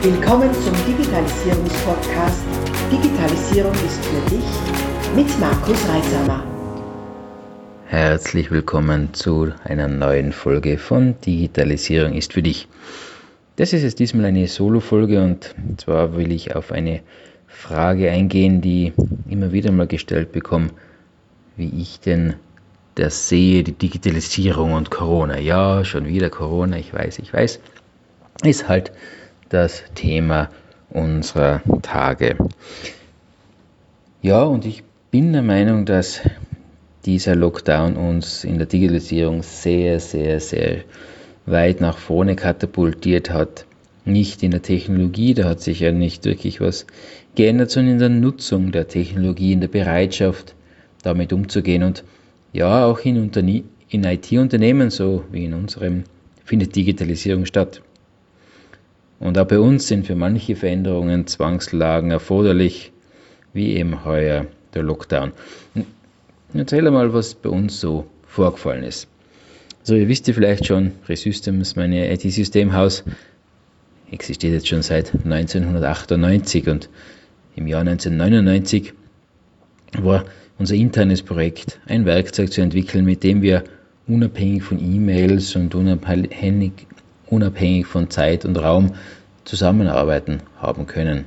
Willkommen zum Digitalisierungspodcast Digitalisierung ist für dich mit Markus Reitsamer. Herzlich willkommen zu einer neuen Folge von Digitalisierung ist für dich. Das ist jetzt diesmal eine Solo-Folge und zwar will ich auf eine Frage eingehen, die immer wieder mal gestellt bekomme, wie ich denn das sehe, die Digitalisierung und Corona. Ja, schon wieder Corona, ich weiß, ist halt das Thema unserer Tage. Ja, und ich bin der Meinung, dass dieser Lockdown uns in der Digitalisierung sehr weit nach vorne katapultiert hat. Nicht in der Technologie, da hat sich ja nicht wirklich was geändert, sondern in der Nutzung der Technologie, in der Bereitschaft, damit umzugehen. Und ja, auch in IT-Unternehmen, so wie in unserem, findet Digitalisierung statt. Und auch bei uns sind für manche Veränderungen Zwangslagen erforderlich, wie eben heuer der Lockdown. Erzähl mal, was bei uns so vorgefallen ist. Also ihr wisst ja vielleicht schon, Resystems, mein IT-Systemhaus, existiert jetzt schon seit 1998 und im Jahr 1999 war unser internes Projekt, ein Werkzeug zu entwickeln, mit dem wir unabhängig von E-Mails und unabhängig von Zeit und Raum zusammenarbeiten haben können.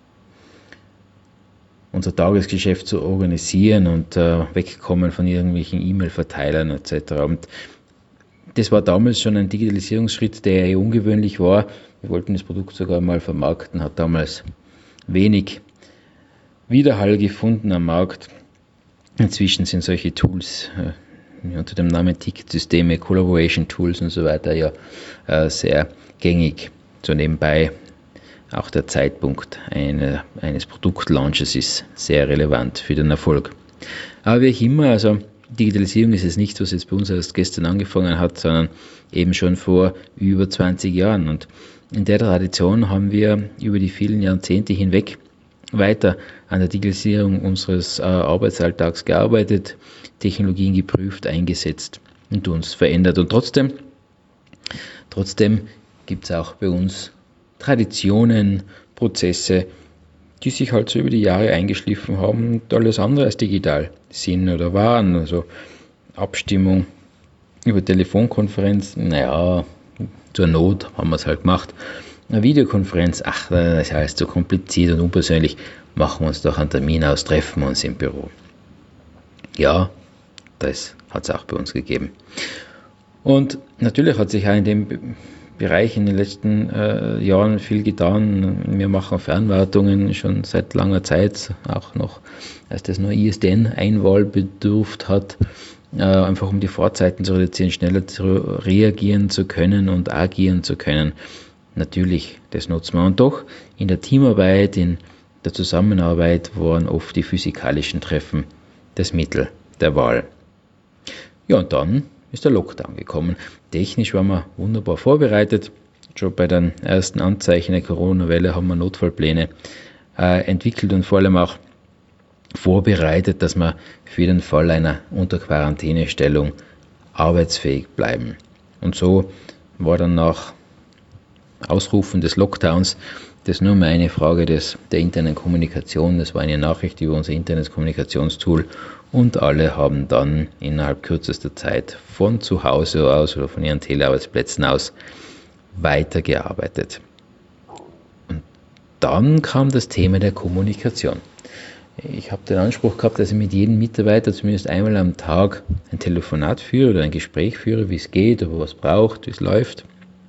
Unser Tagesgeschäft zu organisieren und wegkommen von irgendwelchen E-Mail-Verteilern etc. Und das war damals schon ein Digitalisierungsschritt, der eher ungewöhnlich war. Wir wollten das Produkt sogar mal vermarkten, hat damals wenig Widerhall gefunden am Markt. Inzwischen sind solche Tools unter dem Namen Ticketsysteme, Collaboration Tools und so weiter ja sehr gängig. So nebenbei auch der Zeitpunkt eines Produktlaunches ist sehr relevant für den Erfolg. Aber wie auch immer, also Digitalisierung ist es nicht, was jetzt bei uns erst gestern angefangen hat, sondern eben schon vor über 20 Jahren. Und in der Tradition haben wir über die vielen Jahrzehnte hinweg weiter an der Digitalisierung unseres Arbeitsalltags gearbeitet, Technologien geprüft, eingesetzt und uns verändert. Und trotzdem gibt es auch bei uns Traditionen, Prozesse, die sich halt so über die Jahre eingeschliffen haben und alles andere als digital sind oder waren. Also Abstimmung über Telefonkonferenz, zur Not haben wir es halt gemacht. Eine Videokonferenz, das ist alles zu kompliziert und unpersönlich, machen wir uns doch einen Termin aus, treffen wir uns im Büro. Ja, das hat es auch bei uns gegeben. Und natürlich hat sich auch in dem Bereich in den letzten Jahren viel getan. Wir machen Fernwartungen schon seit langer Zeit, auch noch, als das nur ISDN-Einwahl bedurft hat, einfach um die Fahrzeiten zu reduzieren, schneller zu reagieren zu können und agieren zu können. Natürlich, das nutzen wir. Und doch in der Teamarbeit, in der Zusammenarbeit waren oft die physikalischen Treffen das Mittel der Wahl. Ja, und dann ist der Lockdown gekommen. Technisch waren wir wunderbar vorbereitet. Schon bei den ersten Anzeichen der Corona-Welle haben wir Notfallpläne entwickelt und vor allem auch vorbereitet, dass wir für den Fall einer Unterquarantänestellung arbeitsfähig bleiben. Und so war dann nach Ausrufen des Lockdowns das nur mehr eine Frage der internen Kommunikation. Das war eine Nachricht über unser internes Kommunikationstool und alle haben dann innerhalb kürzester Zeit von zu Hause aus oder von ihren Telearbeitsplätzen aus weitergearbeitet. Und dann kam das Thema der Kommunikation. Ich habe den Anspruch gehabt, dass ich mit jedem Mitarbeiter zumindest einmal am Tag ein Telefonat führe oder ein Gespräch führe, wie es geht, ob er was braucht, wie es läuft.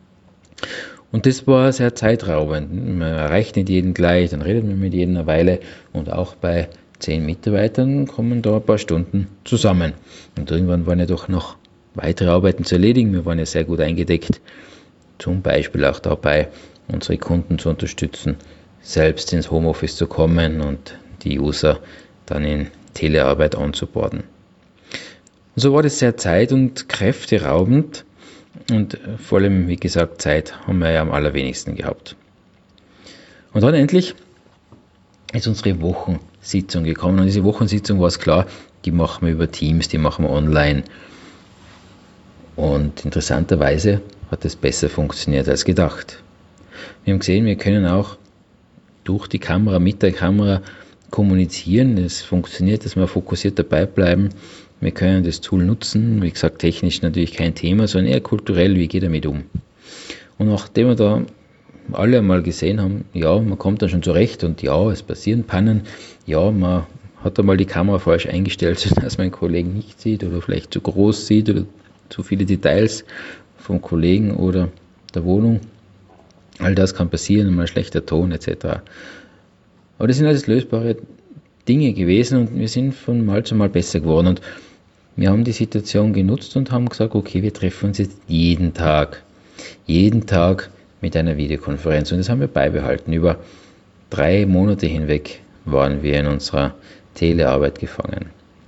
Und das war sehr zeitraubend. Man erreicht nicht jeden gleich, dann redet man mit jedem eine Weile und auch bei 10 Mitarbeitern kommen da ein paar Stunden zusammen. Und irgendwann waren ja doch noch weitere Arbeiten zu erledigen. Wir waren ja sehr gut eingedeckt, zum Beispiel auch dabei, unsere Kunden zu unterstützen, selbst ins Homeoffice zu kommen und die User dann in Telearbeit onzuboarden. Und so war das sehr zeit- und kräfteraubend. Und vor allem, wie gesagt, Zeit haben wir ja am allerwenigsten gehabt. Und dann endlich ist unsere Wochensitzung gekommen. Und diese Wochensitzung war es klar, die machen wir über Teams, die machen wir online. Und interessanterweise hat es besser funktioniert als gedacht. Wir haben gesehen, wir können auch durch die Kamera, mit der Kamera kommunizieren. Es funktioniert, dass wir fokussiert dabei bleiben. Wir können das Tool nutzen. Wie gesagt, technisch natürlich kein Thema, sondern eher kulturell, wie geht er damit um. Und nachdem wir da alle einmal gesehen haben, ja, man kommt dann schon zurecht und ja, es passieren Pannen, ja, man hat einmal die Kamera falsch eingestellt, sodass man den Kollegen nicht sieht oder vielleicht zu groß sieht oder zu viele Details vom Kollegen oder der Wohnung. All das kann passieren, mal schlechter Ton etc. Aber das sind alles lösbare Dinge gewesen und wir sind von Mal zu Mal besser geworden. Und wir haben die Situation genutzt und haben gesagt, okay, wir treffen uns jetzt jeden Tag mit einer Videokonferenz. Und das haben wir beibehalten. Über 3 Monate hinweg waren wir in unserer Telearbeit gefangen.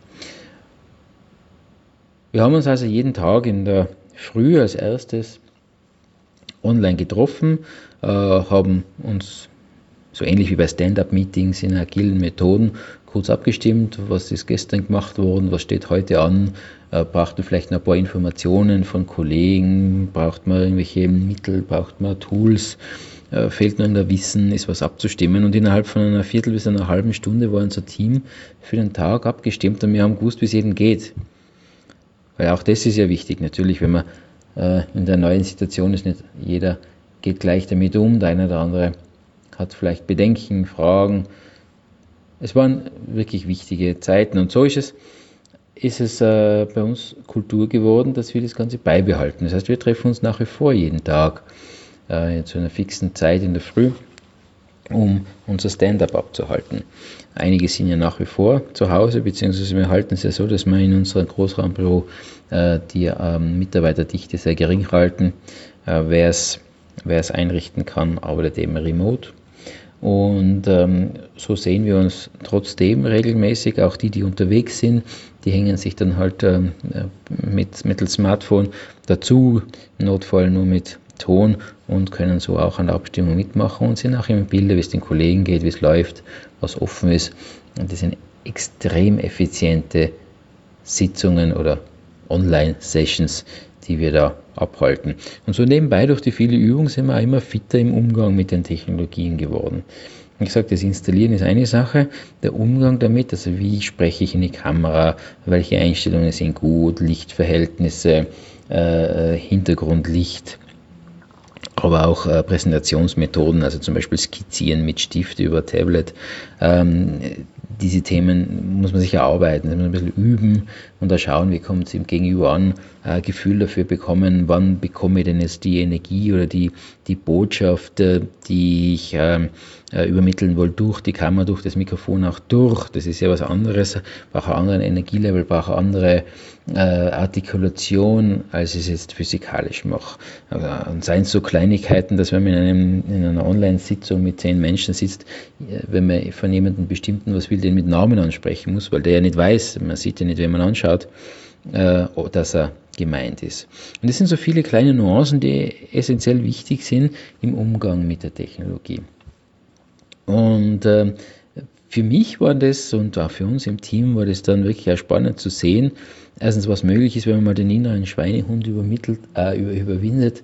Wir haben uns also jeden Tag in der Früh als erstes online getroffen, haben uns so ähnlich wie bei Stand-up-Meetings in agilen Methoden kurz abgestimmt, was ist gestern gemacht worden, was steht heute an, braucht man vielleicht noch ein paar Informationen von Kollegen, braucht man irgendwelche Mittel, braucht man Tools, fehlt noch in der Wissen, ist was abzustimmen und innerhalb von einer Viertel bis einer halben Stunde war unser Team für den Tag abgestimmt und wir haben gewusst, wie es jedem geht. Weil auch das ist ja wichtig, natürlich, wenn man in der neuen Situation ist, nicht jeder geht gleich damit um, der eine oder andere hat vielleicht Bedenken, Fragen. Es waren wirklich wichtige Zeiten und so ist es bei uns Kultur geworden, dass wir das Ganze beibehalten. Das heißt, wir treffen uns nach wie vor jeden Tag zu einer fixen Zeit in der Früh, um unser Stand-up abzuhalten. Einige sind ja nach wie vor zu Hause, beziehungsweise wir halten es ja so, dass wir in unserem Großraumbüro die Mitarbeiterdichte sehr gering halten. Wer es einrichten kann, arbeitet eben remote. Und so sehen wir uns trotzdem regelmäßig, auch die unterwegs sind, die hängen sich dann halt mittels Smartphone dazu, im Notfall nur mit Ton und können so auch an der Abstimmung mitmachen und sind auch immer Bilder, wie es den Kollegen geht, wie es läuft, was offen ist. Und das sind extrem effiziente Sitzungen oder Online-Sessions, die wir da abhalten. Und so nebenbei durch die viele Übungen sind wir auch immer fitter im Umgang mit den Technologien geworden. Ich sage, das Installieren ist eine Sache, der Umgang damit, also wie spreche ich in die Kamera, welche Einstellungen sind gut, Lichtverhältnisse, Hintergrundlicht, aber auch Präsentationsmethoden, also zum Beispiel Skizzieren mit Stift über Tablet. Diese Themen muss man sich erarbeiten, muss man ein bisschen üben und da schauen, wie kommt es ihm gegenüber an, ein Gefühl dafür bekommen, wann bekomme ich denn jetzt die Energie oder die Botschaft, die ich übermitteln will, durch die Kamera, durch das Mikrofon auch durch. Das ist ja was anderes, braucht einen anderen Energielevel, braucht eine andere Artikulation, als ich es jetzt physikalisch mache. Und seien es so Kleinigkeiten, dass wenn man in einer Online-Sitzung mit 10 Menschen sitzt, wenn man von jemandem bestimmten was will, den mit Namen ansprechen muss, weil der ja nicht weiß, man sieht ja nicht, wenn man anschaut, dass er gemeint ist. Und das sind so viele kleine Nuancen, die essentiell wichtig sind im Umgang mit der Technologie. Und für mich war das und auch für uns im Team war das dann wirklich auch spannend zu sehen, erstens was möglich ist, wenn man mal den inneren Schweinehund überwindet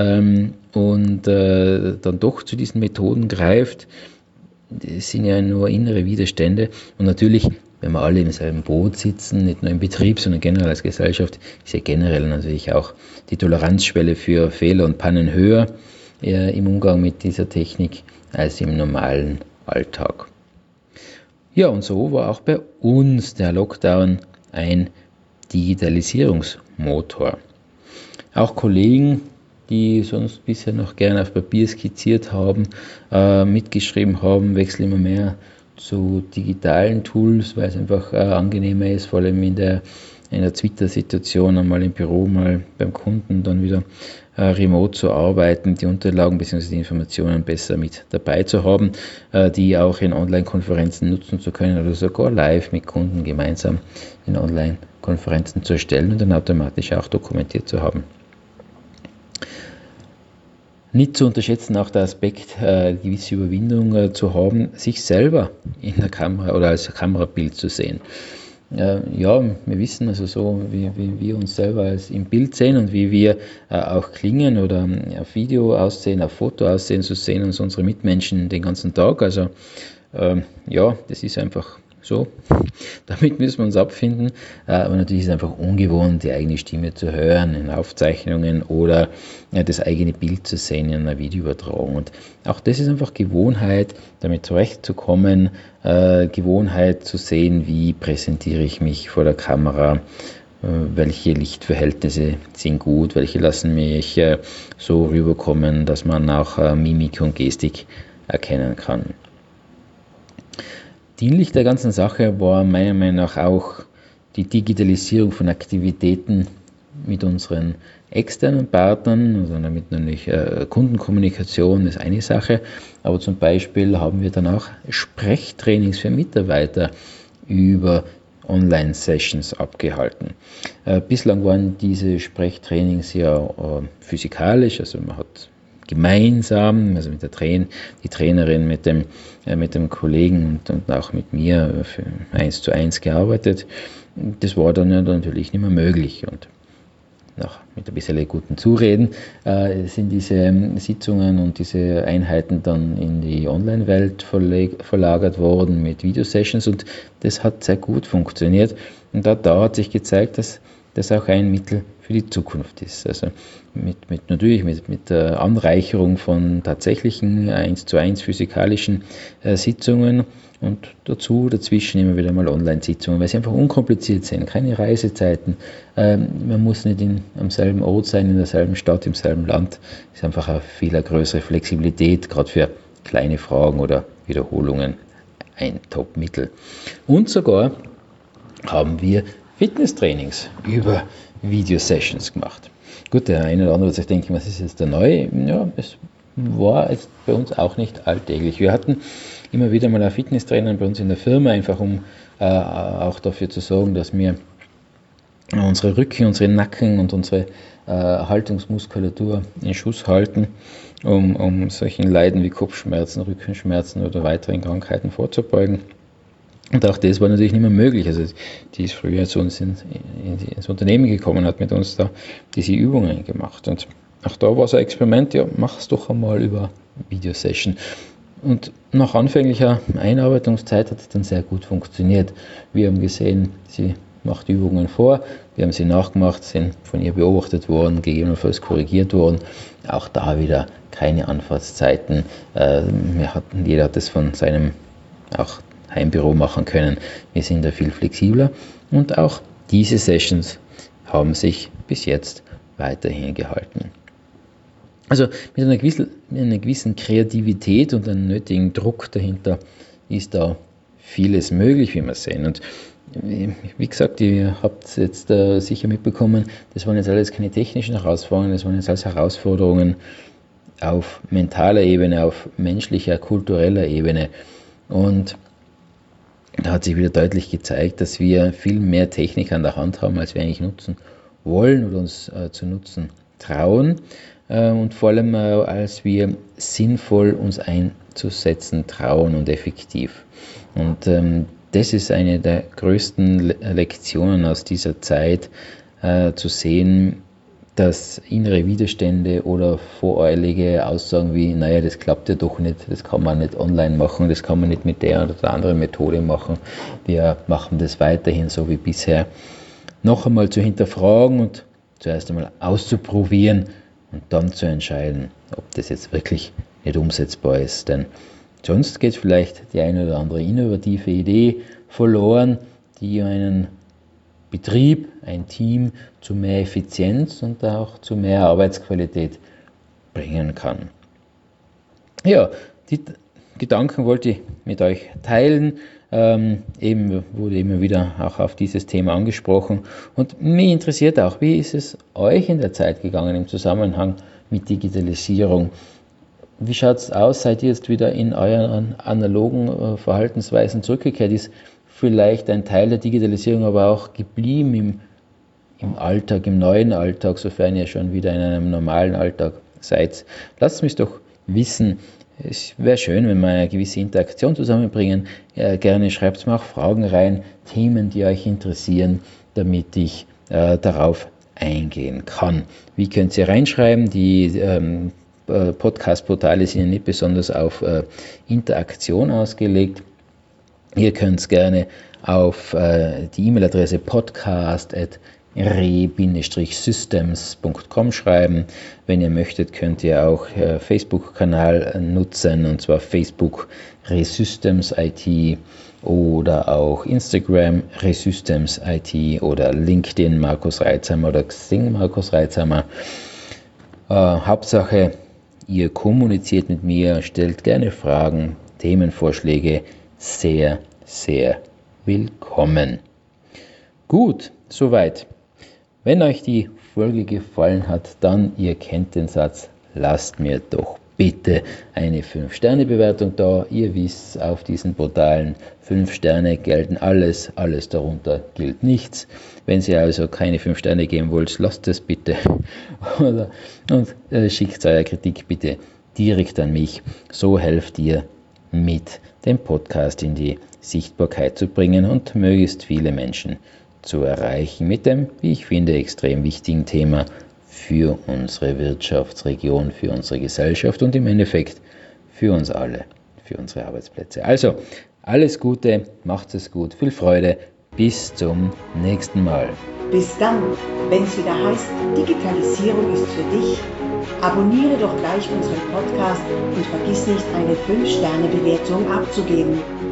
und dann doch zu diesen Methoden greift. Das sind ja nur innere Widerstände und natürlich, wenn wir alle im selben Boot sitzen, nicht nur im Betrieb, sondern generell als Gesellschaft, ist ja generell natürlich auch die Toleranzschwelle für Fehler und Pannen höher im Umgang mit dieser Technik als im normalen Alltag. Ja, und so war auch bei uns der Lockdown ein Digitalisierungsmotor. Auch Kollegen, die sonst bisher noch gerne auf Papier skizziert haben, mitgeschrieben haben, wechseln immer mehr zu digitalen Tools, weil es einfach angenehmer ist, vor allem in der Twitter-Situation, einmal im Büro, mal beim Kunden, dann wieder remote zu arbeiten, die Unterlagen bzw. die Informationen besser mit dabei zu haben, die auch in Online-Konferenzen nutzen zu können oder sogar live mit Kunden gemeinsam in Online-Konferenzen zu erstellen und dann automatisch auch dokumentiert zu haben. Nicht zu unterschätzen auch der Aspekt, gewisse Überwindung zu haben, sich selber in der Kamera oder als Kamerabild zu sehen. ja, wir wissen also so, wie wir uns selber als im Bild sehen und wie wir auch klingen oder auf Video aussehen, auf Foto aussehen, so sehen uns unsere Mitmenschen den ganzen Tag. Also ja, das ist einfach so. Damit müssen wir uns abfinden. Aber natürlich ist es einfach ungewohnt, die eigene Stimme zu hören in Aufzeichnungen oder das eigene Bild zu sehen in einer Videoübertragung. Und auch das ist einfach Gewohnheit, damit zurechtzukommen, Gewohnheit zu sehen, wie präsentiere ich mich vor der Kamera, welche Lichtverhältnisse sind gut, welche lassen mich so rüberkommen, dass man auch Mimik und Gestik erkennen kann. Dienlich der ganzen Sache war meiner Meinung nach auch die Digitalisierung von Aktivitäten mit unseren externen Partnern, also damit natürlich Kundenkommunikation ist eine Sache, aber zum Beispiel haben wir dann auch Sprechtrainings für Mitarbeiter über Online-Sessions abgehalten. Bislang waren diese Sprechtrainings ja physikalisch, also man hat gemeinsam, also mit die Trainerin mit dem Kollegen und auch mit mir für 1:1 gearbeitet. Das war dann ja natürlich nicht mehr möglich und mit ein bisschen guten Zureden sind diese Sitzungen und diese Einheiten dann in die Online-Welt verlagert worden mit Videosessions und das hat sehr gut funktioniert und da hat sich gezeigt, dass das auch ein Mittel für die Zukunft ist. Also mit der Anreicherung von tatsächlichen 1:1 physikalischen Sitzungen und dazwischen immer wieder mal Online-Sitzungen, weil sie einfach unkompliziert sind, keine Reisezeiten. Man muss nicht am selben Ort sein, in derselben Stadt, im selben Land. Es ist einfach eine viel größere Flexibilität, gerade für kleine Fragen oder Wiederholungen ein Top-Mittel. Und sogar haben wir Fitnesstrainings über Video-Sessions gemacht. Gut, der eine oder andere wird sich denken, was ist jetzt der Neue? Ja, es war jetzt bei uns auch nicht alltäglich. Wir hatten immer wieder mal einen Fitnesstrainer bei uns in der Firma, einfach um auch dafür zu sorgen, dass wir unsere Rücken, unsere Nacken und unsere Haltungsmuskulatur in Schuss halten, um solchen Leiden wie Kopfschmerzen, Rückenschmerzen oder weiteren Krankheiten vorzubeugen. Und auch das war natürlich nicht mehr möglich. Also die ist früher zu uns ins Unternehmen gekommen, hat mit uns da diese Übungen gemacht. Und auch da war so ein Experiment, ja, mach es doch einmal über Videosession. Und nach anfänglicher Einarbeitungszeit hat es dann sehr gut funktioniert. Wir haben gesehen, sie macht Übungen vor, wir haben sie nachgemacht, sind von ihr beobachtet worden, gegebenenfalls korrigiert worden. Auch da wieder keine Anfahrtszeiten. Jeder hat das von seinem auch Heimbüro machen können. Wir sind da viel flexibler und auch diese Sessions haben sich bis jetzt weiterhin gehalten. Also mit einer gewissen Kreativität und einem nötigen Druck dahinter ist da vieles möglich, wie wir sehen. Und wie gesagt, ihr habt es jetzt sicher mitbekommen, das waren jetzt alles keine technischen Herausforderungen, das waren jetzt alles Herausforderungen auf mentaler Ebene, auf menschlicher, kultureller Ebene. Und da hat sich wieder deutlich gezeigt, dass wir viel mehr Technik an der Hand haben, als wir eigentlich nutzen wollen oder uns zu nutzen trauen. Und vor allem, als wir sinnvoll uns einzusetzen trauen und effektiv. Und das ist eine der größten Lektionen aus dieser Zeit, zu sehen, dass innere Widerstände oder voreilige Aussagen wie, naja, das klappt ja doch nicht, das kann man nicht online machen, das kann man nicht mit der oder der anderen Methode machen, wir machen das weiterhin so wie bisher, noch einmal zu hinterfragen und zuerst einmal auszuprobieren und dann zu entscheiden, ob das jetzt wirklich nicht umsetzbar ist, denn sonst geht vielleicht die eine oder andere innovative Idee verloren, die einen Betrieb, ein Team zu mehr Effizienz und auch zu mehr Arbeitsqualität bringen kann. Ja, die Gedanken wollte ich mit euch teilen. Eben wurde immer wieder auch auf dieses Thema angesprochen. Und mich interessiert auch, wie ist es euch in der Zeit gegangen im Zusammenhang mit Digitalisierung? Wie schaut es aus? Seid ihr jetzt wieder in euren analogen Verhaltensweisen zurückgekehrt? Ist vielleicht ein Teil der Digitalisierung aber auch geblieben im Alltag, im neuen Alltag, sofern ihr schon wieder in einem normalen Alltag seid? Lasst mich doch wissen. Es wäre schön, wenn wir eine gewisse Interaktion zusammenbringen. Gerne schreibt mir auch Fragen rein, Themen, die euch interessieren, damit ich darauf eingehen kann. Wie könnt ihr reinschreiben? Die Podcast-Portale sind ja nicht besonders auf Interaktion ausgelegt. Ihr könnt es gerne auf die E-Mail-Adresse podcast@re-systems.com schreiben. Wenn ihr möchtet, könnt ihr auch Facebook-Kanal nutzen, und zwar Facebook Resystems IT oder auch Instagram Resystems IT oder LinkedIn Markus Reitzhammer oder Xing Markus Reitzhammer. Hauptsache, ihr kommuniziert mit mir, stellt gerne Fragen, Themenvorschläge, sehr, sehr willkommen. Gut, soweit. Wenn euch die Folge gefallen hat, dann, ihr kennt den Satz, lasst mir doch bitte eine 5-Sterne-Bewertung da. Ihr wisst, auf diesen Portalen 5 Sterne gelten alles darunter gilt nichts. Wenn ihr also keine 5 Sterne geben wollt, lasst es bitte und schickt eure Kritik bitte direkt an mich. So helft ihr mit, den Podcast in die Sichtbarkeit zu bringen und möglichst viele Menschen zu erreichen mit dem, wie ich finde, extrem wichtigen Thema für unsere Wirtschaftsregion, für unsere Gesellschaft und im Endeffekt für uns alle, für unsere Arbeitsplätze. Also, alles Gute, macht es gut, viel Freude, bis zum nächsten Mal. Bis dann, wenn es wieder heißt, Digitalisierung ist für dich. Abonniere doch gleich unseren Podcast und vergiss nicht, eine 5-Sterne-Bewertung abzugeben.